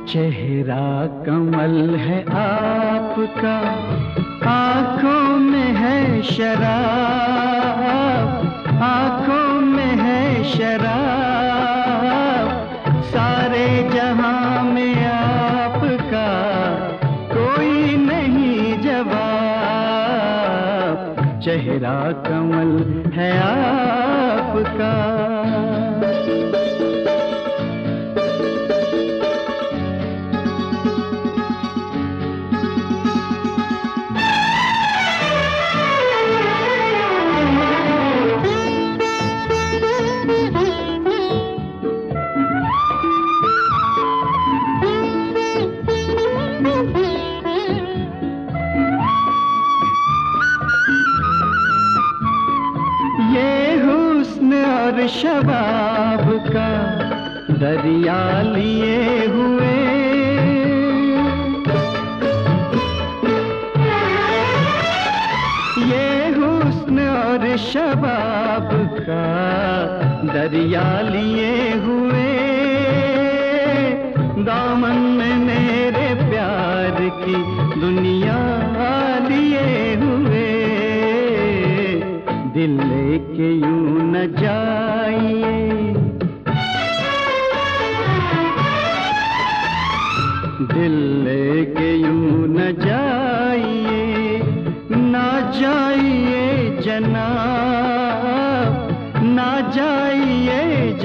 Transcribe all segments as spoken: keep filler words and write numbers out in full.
चेहरा कमल है आपका, आँखों में है शराब, आँखों में है शराब। सारे जहां में आपका कोई नहीं जवाब। चेहरा कमल है आपका। और शबाब का दरिया लिए हुए, ये हुस्न और शबाब का दरिया लिए हुए, दामन में मेरे प्यार की दुनिया लिए हुए। दिल लेके यूं न जाइए, दिल लेके यूं न जाइए, ना जाइए जनाब, ना जाइए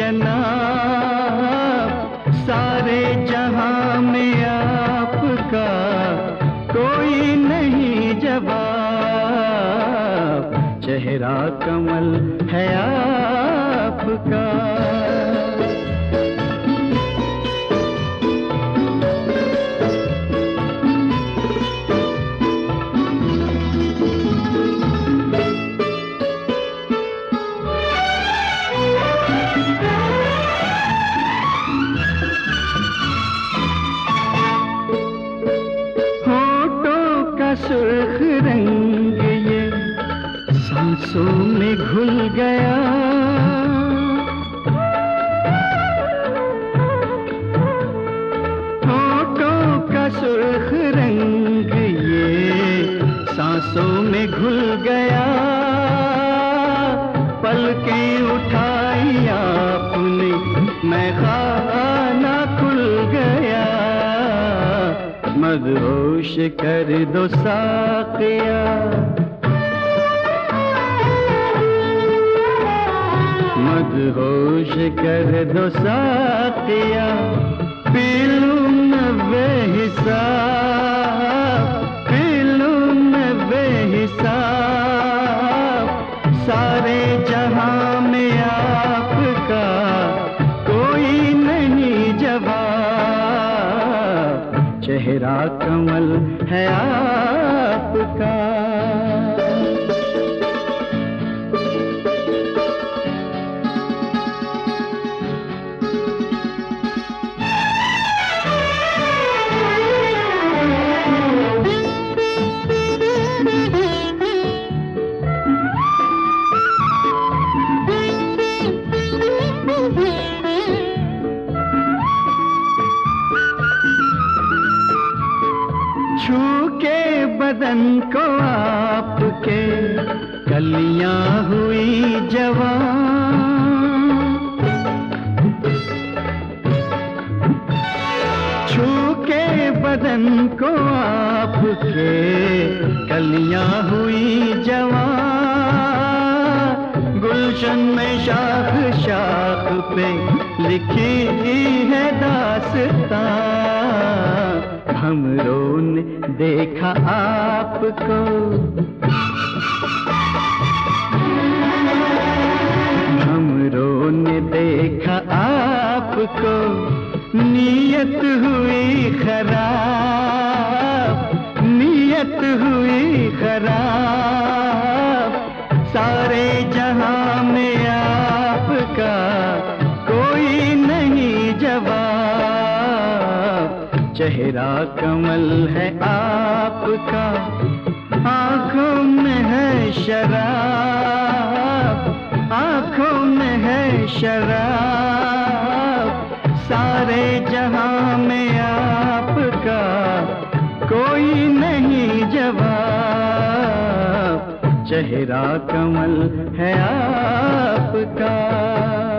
जनाब। सारे जहां में आपका कोई नहीं जवाब। चेहरा कमल है आपका। होठों का सुर्ख रंग ये सांसों में घुल गया, होठों का सुर्ख रंग ये सांसों में घुल गया। पलकें उठाई आपने, मैं खाना खुल गया। मदहोश कर दो साक़िया, मदहोश कर दो साक़िया। पी लूं मैं बेहिसाब, पी लूं मैं बेहिसाब। सारे जहां में आपका कोई नहीं जवाब। चेहरा कमल है आपका। छू के बदन को आपके कलियां हुई जवान, छू के बदन को आपके कलियां हुई जवान। गुलशन में शाख शाख पे लिखी है दास्तां। हमरों ने देखा आपको, हमरों ने देखा आपको। नीयत हुई खराब, नीयत हुई खराब। सारे जहां में आपका कोई नहीं जवाब। चेहरा कमल है आपका, आँखों में है शराब, आँखों में है शराब। सारे जहां में आप चेहरा कमल है आपका।